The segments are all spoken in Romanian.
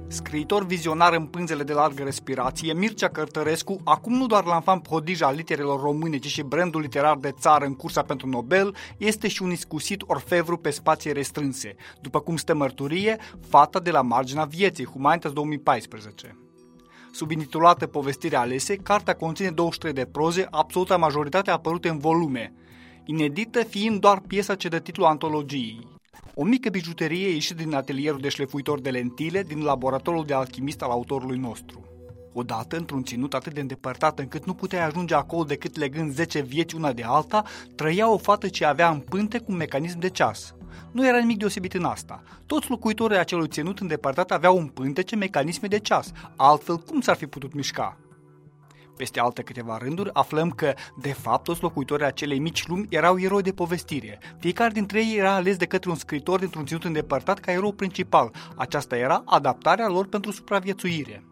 Scriitor vizionar în pânzele de largă respirație, Mircea Cărtărescu, acum nu doar l'enfant prodige al literelor române, ci și brandul literar de țară în cursa pentru Nobel, este și un iscusit orfevru pe spații restrânse, după cum stă mărturie Fata de la marginea vieții, Humanitas 2014. Subintitulată Povestiri alese, cartea conține 23 de proze, absoluta majoritate apărute în volume, inedită fiind doar piesa ce dă titlul antologiei. O mică bijuterie ieșită din atelierul de șlefuitor de lentile din laboratorul de alchimist al autorului nostru. Odată, într-un ținut atât de îndepărtat încât nu puteai ajunge acolo decât legând 10 vieți una de alta, trăia o fată ce avea în pântec un mecanism de ceas. Nu era nimic deosebit în asta. Toți locuitorii acelui ținut îndepărtat aveau în pântece mecanisme de ceas, altfel cum s-ar fi putut mișca? Peste alte câteva rânduri aflăm că, de fapt, toți locuitorii acelei mici lumi erau eroi de povestire. Fiecare dintre ei era ales de către un scriitor dintr-un ținut îndepărtat ca erou principal. Aceasta era adaptarea lor pentru supraviețuire.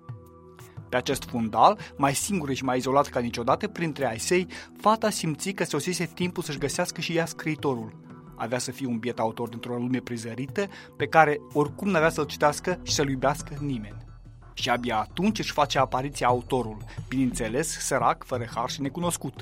Pe acest fundal, mai singur și mai izolat ca niciodată printre ai săi, fata simți că sosise timpul să-și găsească și ea scriitorul. Avea să fie un biet autor dintr-o lume prizărită, pe care oricum n-avea să-l citească și să-l iubească nimeni. Și abia atunci își face apariția autorul, bineînțeles, sărac, fără har și necunoscut.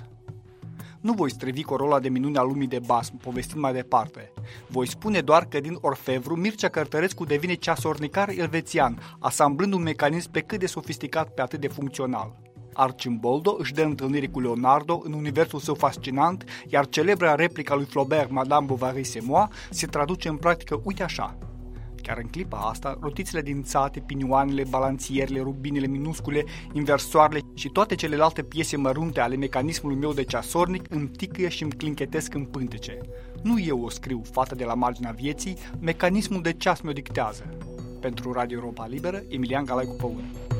Nu voi străvi corola de minune a lumii de basm, povestind mai departe. Voi spune doar că din orfevru, Mircea Cărtărescu devine ceasornicar elvețian, asamblând un mecanism pe cât de sofisticat, pe atât de funcțional. Arcimboldo își dă întâlnire cu Leonardo în universul său fascinant, iar celebra replica lui Flaubert, Madame Bovary c'est moi, se traduce în practică uite așa. Chiar în clipa asta, rotițele dințate, pinioanele, balanțierile, rubinele minuscule, inversoarele și toate celelalte piese mărunte ale mecanismului meu de ceasornic îmi ticăie și îmi clinchetesc în pântece. Nu eu o scriu, fată de la marginea vieții, mecanismul de ceas mi-o dictează. Pentru Radio Europa Liberă, Emilian Galaicu Păun.